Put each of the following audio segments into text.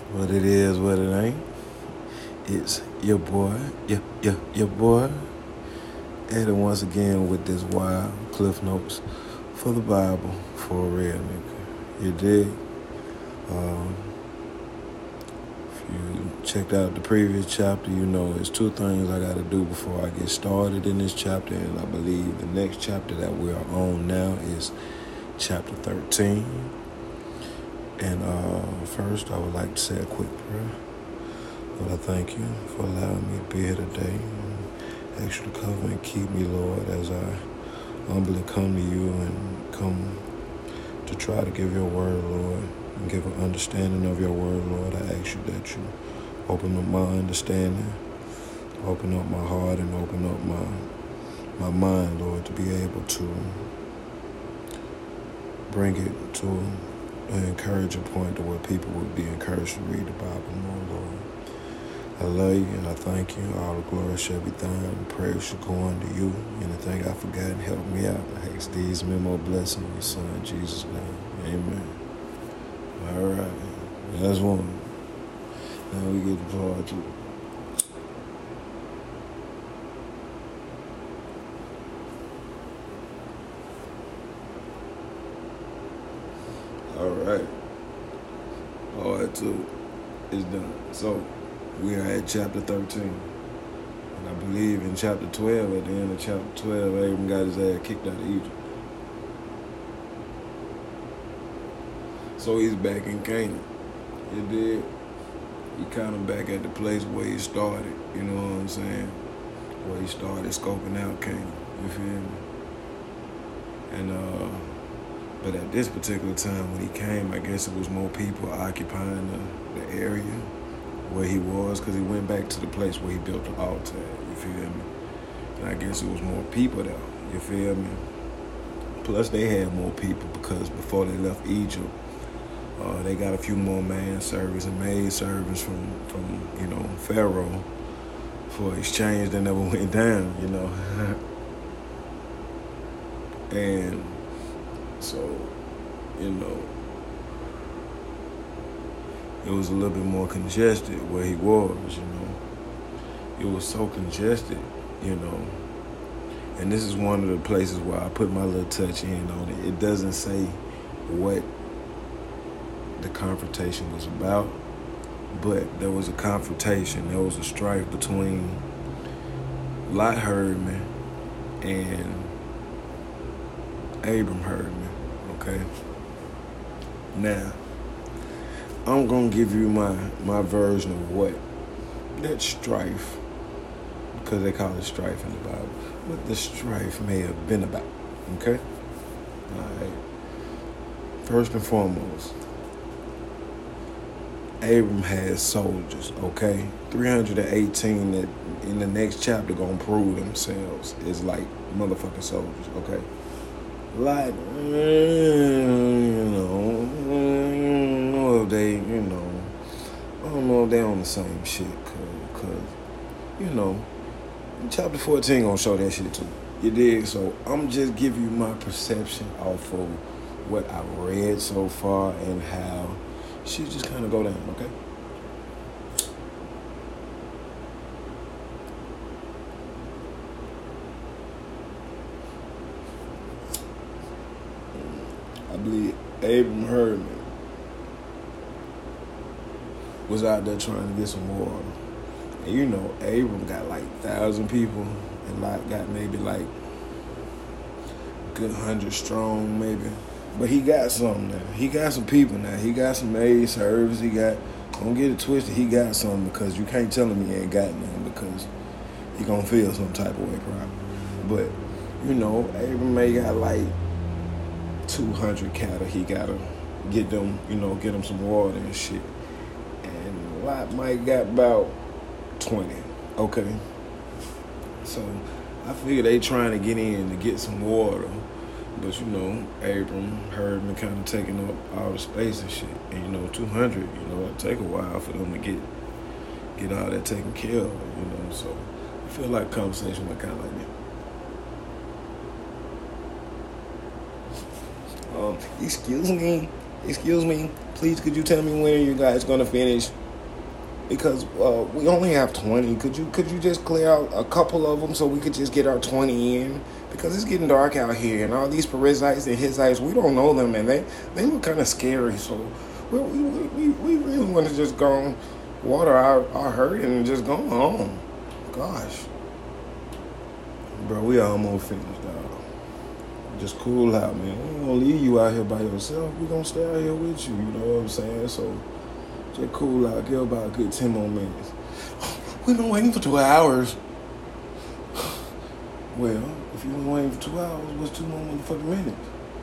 What it is, what it ain't. It's your boy, your boy. And once again with this wild Cliff Notes for the Bible, for a real nigga. You dig? If you checked out the previous chapter, you know there's two things I got to do before I get started in this chapter. And I believe the next chapter that we are on now is chapter 13. And first, I would like to say a quick prayer. Lord, I thank you for allowing me to be here today. And ask you to cover and keep me, Lord, as I humbly come to you and come to try to give your word, Lord, and give an understanding of your word, Lord. I ask you that you open up my understanding, open up my heart, and open up my mind, Lord, to be able to bring it to an encouraging point to where people would be encouraged to read the Bible more, Lord. I love you and I thank you. All the glory shall be thine. Praise shall go unto you. Anything I forgot, help me out. I ask these memo blessings in your son, Jesus' name. Amen. All right. That's one. Now we get to part two. All right. Part two is done. So we are at chapter 13. And I believe in chapter 12, at the end of chapter 12, Abram got his ass kicked out of Egypt. So he's back in Canaan. You dig? He kind of back at the place where he started, you know what I'm saying? Where he started scoping out Canaan. You feel me? And but at this particular time when he came, I guess it was more people occupying the area where he was, because he went back to the place where he built the altar, you feel me? And I guess it was more people there, you feel me? Plus they had more people because before they left Egypt, they got a few more manservants and maid servants from Pharaoh for exchange that never went down, you know. And so, you know, it was a little bit more congested where he was, you know. It was so congested, you know. And this is one of the places where I put my little touch in on it. It doesn't say what the confrontation was about, but there was a confrontation. There was a strife between Lot Herdman and Abram Herdman, okay? Now, I'm going to give you my version of what that strife, because they call it strife in the Bible, what the strife may have been about, okay? All right. First and foremost, Abram had soldiers, okay? 318 that in the next chapter going to prove themselves is like motherfucking soldiers, okay? Like, I don't know if they on the same shit, cause chapter 14 gonna show that shit too. You dig? So I'm just giving you my perception off of what I read so far and how shit just kind of go down, okay? I believe Abram Herdman was out there trying to get some water. And you know, Abram got like 1,000 people and Lot got maybe like a good 100 strong maybe. But he got some now. He got some people now. He got some maid servants. Don't get it twisted, he got some, because you can't tell him he ain't got none, because he gonna feel some type of way probably. But, you know, Abram may got like 200 cattle. He gotta get them, get them some water and shit. And Lot might got about 20, okay? So I figure they trying to get in to get some water, but Abram Herdman kind of taking up all the space and shit. And 200, it'll take a while for them to get all that taken care of, So I feel like conversation went kind of like that. Excuse me. Excuse me, please could you tell me when are you guys gonna finish? Because we only have 20. Could you just clear out a couple of them so we could just get our 20 in? Because it's getting dark out here, and all these Perizzites and Hittites, we don't know them, and they look kind of scary. So we really want to just go water our herd and just go home. Gosh, bro, we almost finished, dog. Just cool out, man. We ain't gonna leave you out here by yourself. We gonna stay out here with you. You know what I'm saying? So just cool out. Give about a good 10 more minutes. We've been waiting for 2 hours. Well, if you've been waiting for 2 hours, what's 2 more motherfucking minutes?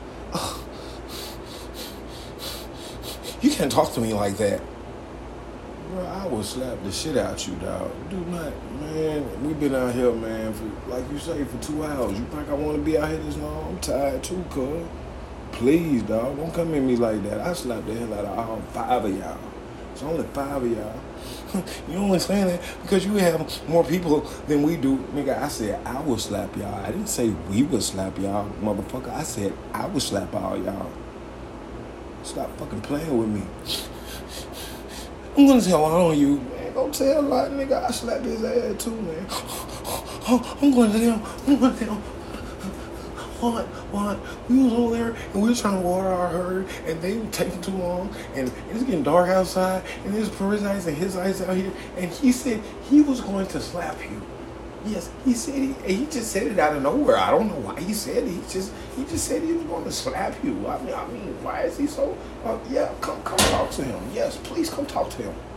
You can't talk to me like that. Bro, I will slap the shit out you, dog. Do not, man. We've been out here, man, for, like you say, for 2 hours. You think I want to be out here this long? I'm tired too, cuz. Please, dog, don't come at me like that. I slap the hell out of all 5 of y'all. It's only 5 of y'all. You only saying that because you have more people than we do. Nigga, I said I will slap y'all. I didn't say we would slap y'all, motherfucker. I said I would slap all y'all. Stop fucking playing with me. I'm gonna tell on you, man. Don't tell a lot, nigga. I slap his ass too, man. I'm gonna tell him. What? We was over there and we was trying to water our herd and they were taking too long and it's getting dark outside and there's Perizzites and Hittites out here and he said he was going to slap you. Yes, he said he just said it out of nowhere. I don't know why he said it. He just said he was going to slap you. I mean, why is he so? Yeah, come talk to him. Yes, please come talk to him.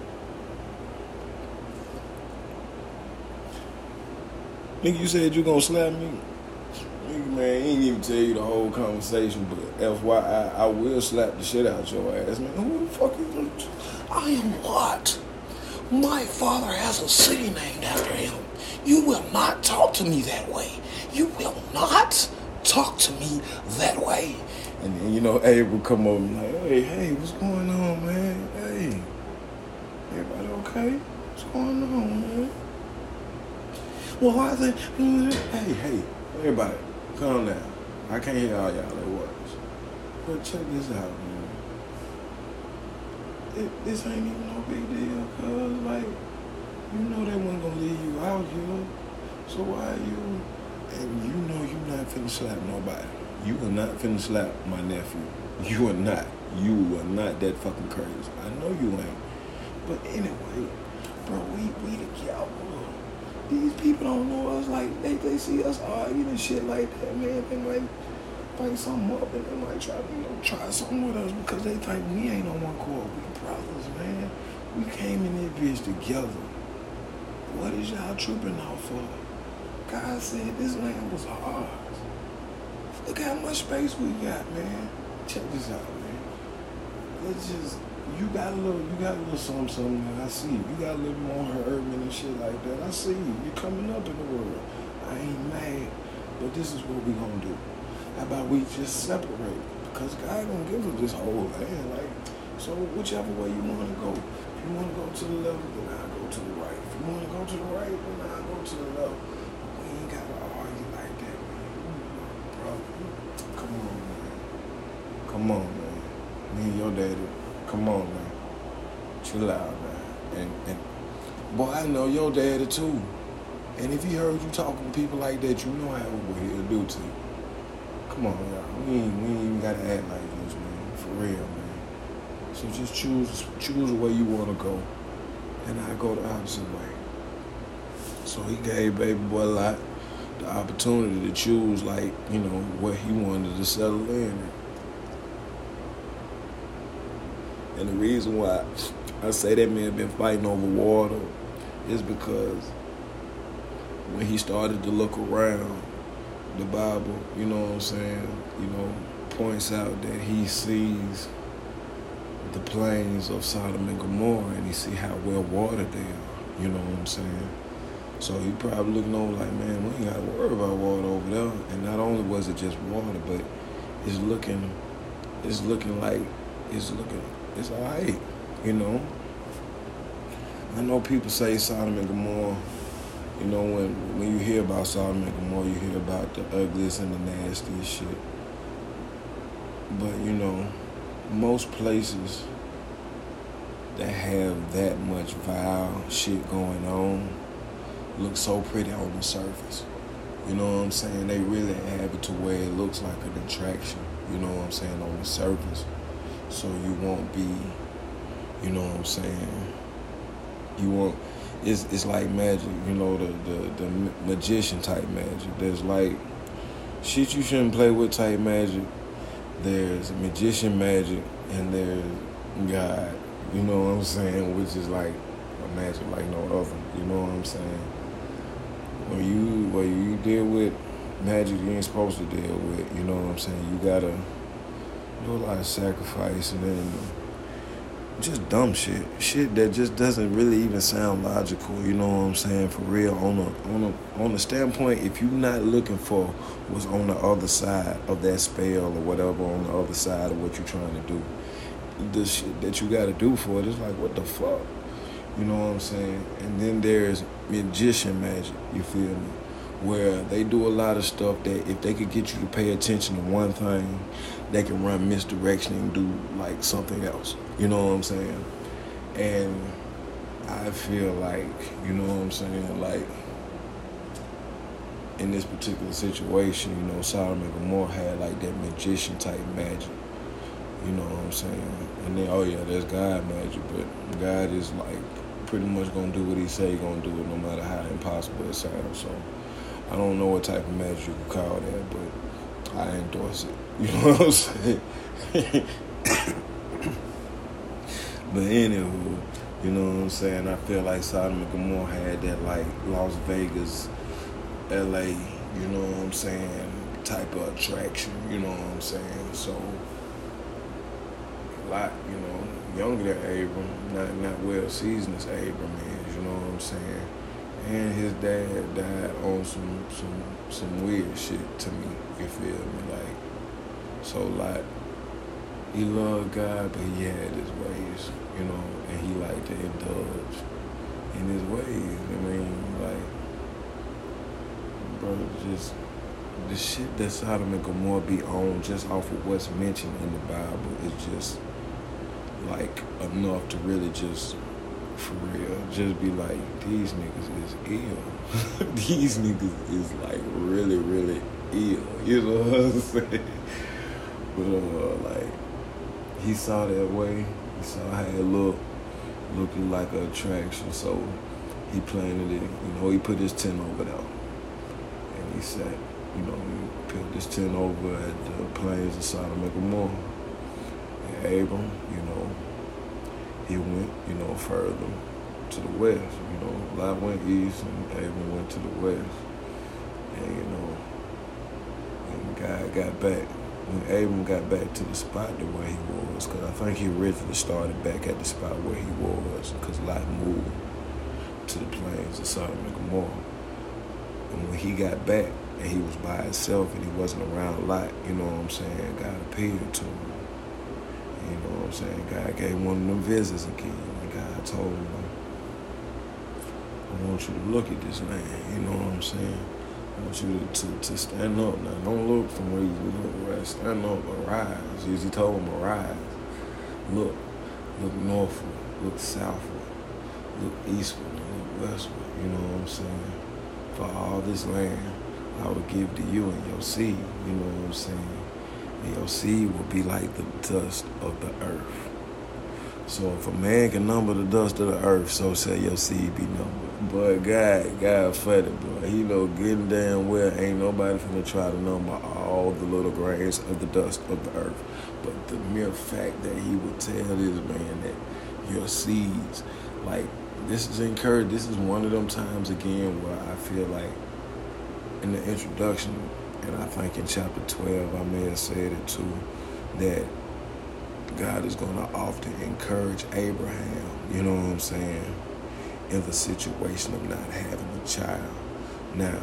Nigga, you said you gonna slap me. Nigga, man, he ain't even tell you the whole conversation, but FYI, I will slap the shit out your ass, man. Who the fuck is you? I am what? My father has a city named after him. You will not talk to me that way. You will not talk to me that way. And then, you know, Abe will come over and like, hey, what's going on, man? Hey, everybody okay? What's going on, man? Well, I think, hey, everybody, calm down. I can't hear all y'all at once. But check this out, man. This ain't even no big deal, cuz, like, you know they wasn't gonna leave you out here. So why are you, and you know you not finna slap nobody. You are not finna slap my nephew. You are not. You are not that fucking crazy. I know you ain't. But anyway, bro, we together. These people don't know us like they see us arguing and shit like that, man. They might fight something up and they might try something with us because they think we ain't on one court. We brothers, man. We came in this bitch together. What is y'all tripping off for? God said this land was ours. Look how much space we got, man. Check this out, man. Let's just. You got a little something that I see. You got a little more urban and shit like that. I see you. You're coming up in the world. I ain't mad. But this is what we gonna do. How about we just separate? Because God gonna give us this whole land. Like, so whichever way you wanna go. If you wanna go to the left, then I'll go to the right. If you wanna go to the right, then I'll go to the left. We ain't gotta argue like that, man. Bro, come on, man. Come on, man. Me and your daddy. Come on, man. Chill out, man. And boy, I know your daddy too. And if he heard you talking to people like that, you know how what he'll do to you. Come on, y'all. We ain't even gotta act like this, man. For real, man. So just choose the way you wanna go. And I go the opposite way. So he gave baby boy Lot the opportunity to choose, like, you know, where he wanted to settle in. And the reason why I say that man been fighting over water is because when he started to look around, the Bible, you know what I'm saying, you know, points out that he sees the plains of Sodom and Gomorrah and he see how well watered they are, you know what I'm saying? So he probably looking over like, man, we ain't got to worry about water over there. And not only was it just water, but it's looking like, it's all right, you know. I know people say Sodom and Gomorrah, you know, when you hear about Sodom and Gomorrah, you hear about the ugliest and the nastiest shit. But, you know, most places that have that much vile shit going on look so pretty on the surface. You know what I'm saying? They really have it to where it looks like an attraction, you know what I'm saying, on the surface. So you won't be, you know what I'm saying, you won't, it's like magic, you know, the magician type magic. There's like shit you shouldn't play with type magic. There's magician magic, and there's God, you know what I'm saying, which is like a magic like no other, you know what I'm saying? When you deal with magic you ain't supposed to deal with, you know what I'm saying? You gotta do a lot of sacrifice and then just dumb shit that just doesn't really even sound logical, you know what I'm saying? For real, on the standpoint, if you're not looking for what's on the other side of that spell or whatever, on the other side of what you're trying to do, the shit that you gotta do for it is like, what the fuck? You know what I'm saying? And then there's magician magic, you feel me? Where they do a lot of stuff that if they could get you to pay attention to one thing, they can run misdirection and do like something else. You know what I'm saying? And I feel like, you know what I'm saying, like in this particular situation, you know, Sodom and Gomorrah had like that magician type magic. You know what I'm saying? And then, oh yeah, there's God magic, but God is like pretty much gonna do what he say he gonna do it no matter how impossible it sounds. So I don't know what type of magic you could call that, but I endorse it. You know what I'm saying? But anywho, you know what I'm saying? I feel like Sodom and Gomorrah had that like Las Vegas, LA, you know what I'm saying, type of attraction, you know what I'm saying? So a lot, you know, younger than Abram, not well seasoned as Abram is, you know what I'm saying? And his dad died on some weird shit to me, you feel me? Like, so like, he loved God, but he had his ways, you know, and he liked to indulge in his ways. I mean, like, bro, just the shit that Sodom and Gomorrah be on just off of what's mentioned in the Bible is just like enough to really just, for real, just be like, these niggas is ill. These niggas is like really, really ill. You know what I'm saying? But like, he saw that way. He saw how it looking like an attraction. So he planted it. You know, he put his tent over there, and he said, you know, he put this tent over at the plains of Sodom and Gomorrah. And Abram, you know, he went, you know, further to the west. You know, Lot went east and Abram went to the west. And, you know, and God got back. When Abram got back to the spot to where he was, because I think he originally started back at the spot where he was, because Lot moved to the plains of Sodom and Gomorrah. And when he got back and he was by himself and he wasn't around Lot, you know what I'm saying, God appeared to him. You know what I'm saying? God gave one of them visits again. And God told him, I want you to look at this land. You know what I'm saying? I want you to stand up now. Don't look from where you look, right? Stand up, arise. He told him, arise. Look northward, look southward, look eastward, look westward. You know what I'm saying? For all this land I will give to you and your seed. You know what I'm saying? And your seed will be like the dust of the earth. So if a man can number the dust of the earth, so shall your seed be numbered. But God funny, bro. He know getting damn well ain't nobody finna try to number all the little grains of the dust of the earth. But the mere fact that he would tell this man that your seeds, like, this is encouraged. This is one of them times again where I feel like in the introduction, and I think in chapter 12, I may have said it too, that God is going to often encourage Abraham, you know what I'm saying, in the situation of not having a child. Now,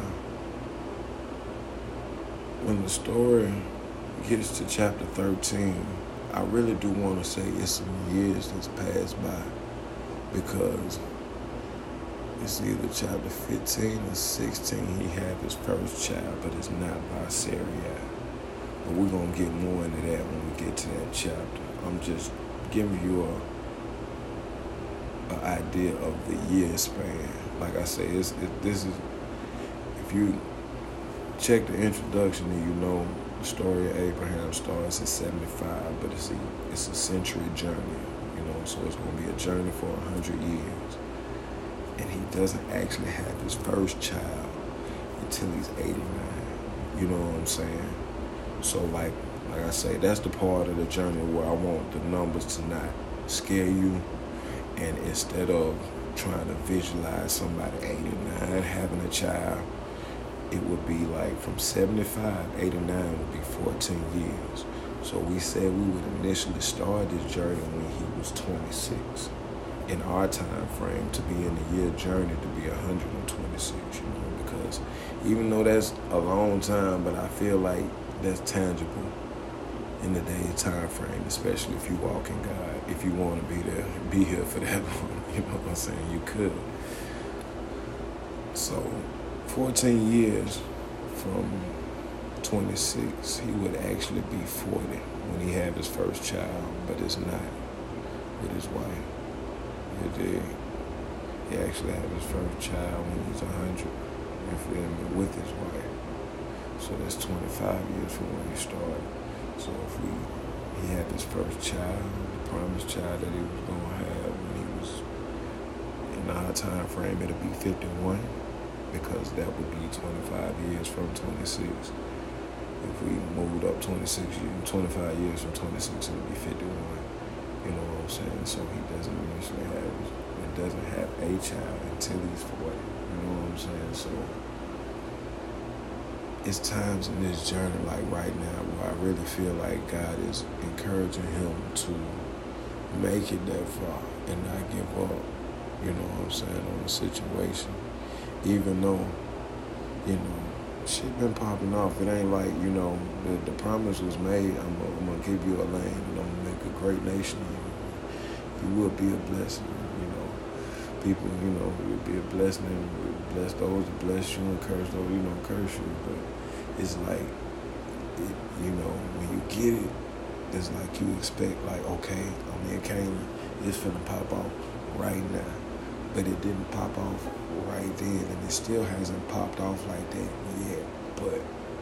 when the story gets to chapter 13, I really do want to say it's some years that's passed by, because it's either chapter 15 or 16 he had his first child, but it's not by Sarai. But we're going to get more into that when we get to that chapter. I'm just giving you a idea of the year span. Like I say, this is, if you check the introduction and you know the story of Abraham starts at 75, but it's a century journey, so it's going to be a journey for 100 years. And he doesn't actually have his first child until he's 89. You know what I'm saying? So like I say, that's the part of the journey where I want the numbers to not scare you. And instead of trying to visualize somebody 89 having a child, it would be like from 75, 89 would be 14 years. So we said we would initially start this journey when he was 26. In our time frame, to be in the year journey to be 126, because even though that's a long time, but I feel like that's tangible in the day time frame, especially if you walk in God. If you want to be there, be here for that one, you know what I'm saying? You could. So 14 years from 26, he would actually be 40 when he had his first child, but it's not with his wife. He actually had his first child when he was 100, with his wife. So that's 25 years from when he started. So if he had his first child, the promised child that he was going to have when he was in our time frame, it'll be 51, because that would be 25 years from 26. If we moved up 25 years from 26, it would be 51. You know what I'm saying? So he doesn't have a child until he's 40. You know what I'm saying? So it's times in this journey, like right now, where I really feel like God is encouraging him to make it that far and not give up. You know what I'm saying, on the situation. Even though, shit been popping off. It ain't like, the promise was made, I'm going to give you a land and I'm going to make a great nation of you. You will be a blessing, People, will be a blessing and bless those that bless you and curse those who don't curse you. But it's like, when you get it, it's like you expect, like, okay, I'm in Canaan, it's finna pop off right now. But it didn't pop off right then, and it still hasn't popped off like that yet. But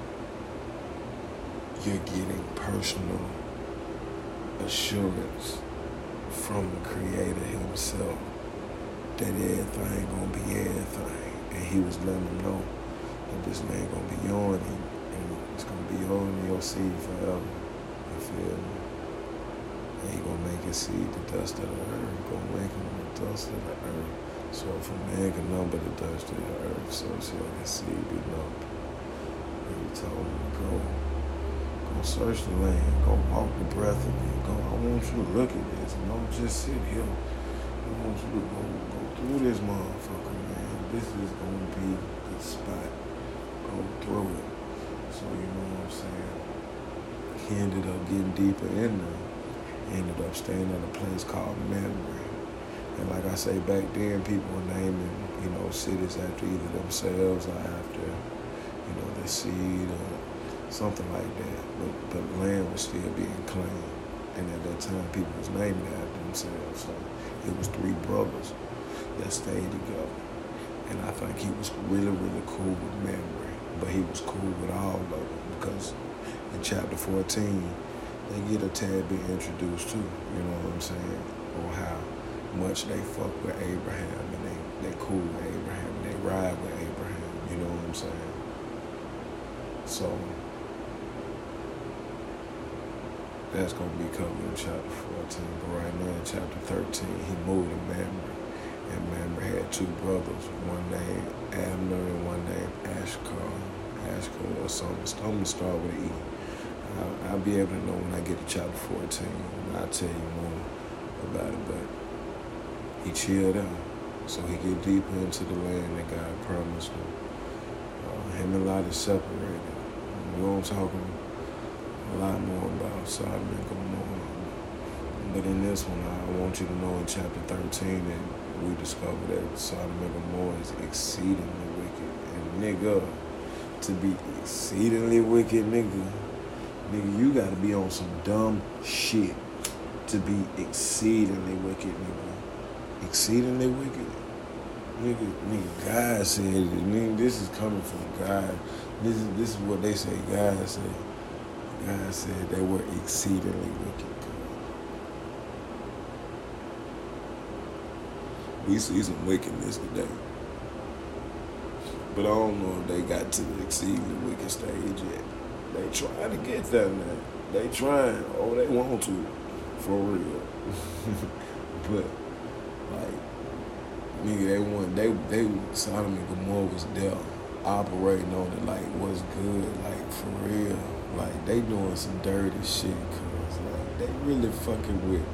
you're getting personal assurance from the Creator himself that everything gonna be everything. And he was letting them know that this land gonna be yours, and it's gonna be yours and your seed forever. You feel me? And he gonna make his seed the dust of the earth. He gonna make him the dust of the earth. So if a man can number the dust of the earth, so shall his seed be numbered. And he told him to go search the land, go walk the breath of it. I want you to look at this, and don't just sit here. I want you to go through this motherfucker, man. This is gonna be the spot. Go through it. So you know what I'm saying? He ended up getting deeper in there. He ended up staying at a place called Mamre. And like I say, back then people were naming, cities after either themselves or after, their seed or something like that. But land was still being claimed. And at that time, people was naming it after themselves. So it was 3 brothers that stayed together. And I think he was really, really cool with Mamre. But he was cool with all of them, because in chapter 14, they get a tad bit introduced too, you know what I'm saying? Or how much they fuck with Abraham, and they cool with Abraham, and they ride with Abraham, you know what I'm saying? So that's going to be covered in chapter 14. But right now in chapter 13, he moved to Mamre. And Mamre had 2 brothers, one named Abner and one named Ashkar or something. I'm going to start with an E. I'll be able to know when I get to chapter 14. And I'll tell you more about it. But he chilled out. So he get deeper into the land that God promised him. Him and Lot is separated. You know what I'm talking a lot more about Sodom and Gomorrah. But in this one, I want you to know in chapter 13 that we discover that Sodom and Gomorrah is exceedingly wicked. And nigga, to be exceedingly wicked, nigga, you gotta be on some dumb shit. to be exceedingly wicked, nigga. Exceedingly wicked. Nigga, God said it. Nigga, this is coming from God. This is what they say God said. God said they were exceedingly wicked. We see some wickedness today. But I don't know if they got to the exceedingly wicked stage yet. They trying to get there now. They trying. Oh, they want to. For real. But, like, nigga, they Sodom and Gomorrah was there operating on it like what's good, like for real. Like they doing some dirty shit, cause like they really fucking with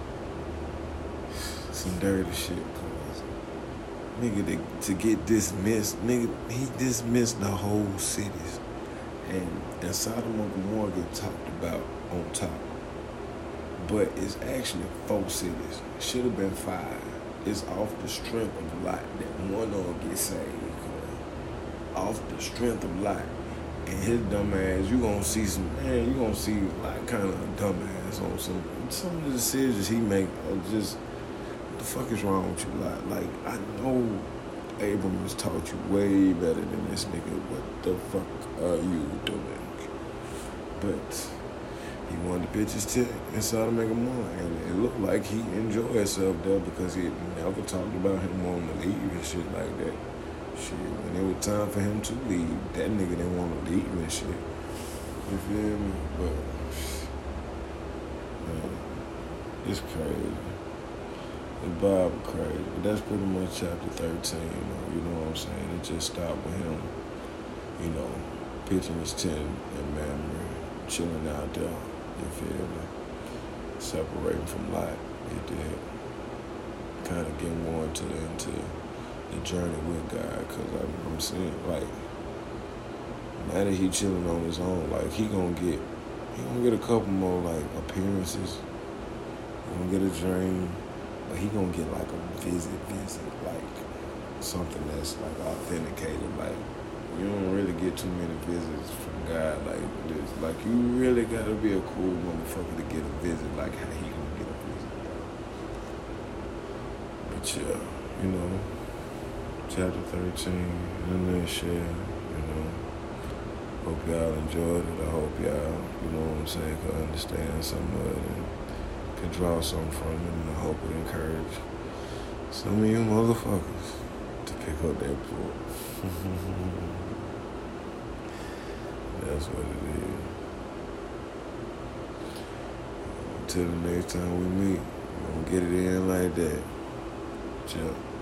some dirty shit, cause nigga to get dismissed, nigga, he dismissed the whole cities. And Sodom and Gomorrah get talked about on top. But it's actually 4 cities. Should have been 5. It's off the strength of Lot that one of them get saved. Off the strength of Lot. And his dumb ass, you gonna see Lot kind of a dumbass on some of the decisions he make are just, what the fuck is wrong with you, Lot? Like, I know Abram has taught you way better than this nigga. What the fuck are you doing? But he wanted to pitch his tent and Sodom and Gomorrah, and it looked like he enjoyed himself there because he never talked about him wanting to leave and shit like that. Shit, when it was time for him to leave, that nigga didn't want to leave and shit. You feel me? But, man, it's crazy. The Bible crazy. But that's pretty much chapter 13, you know what I'm saying? It just stopped with him, pitching his tent in Mamre, chilling out there. You feel me? Separating from Lot, you did. Kind of getting more into the journey with God, because I'm seeing, like, now that he chilling on his own, like, he gonna get a couple more, like, appearances. He gonna get a dream, but he gonna get, like, a visit, like, something that's, like, authenticated, like, you don't really get too many visits from God like this. Like, you really gotta be a cool motherfucker to get a visit like how he gonna get a visit. But yeah, chapter 13 in a nutshell, hope y'all enjoyed it. I hope y'all, could understand some of it and could draw something from it, and I hope it encouraged some of you motherfuckers to pick up that book. That's what it is. Until the next time we meet, we're gonna get it in like that. Chill.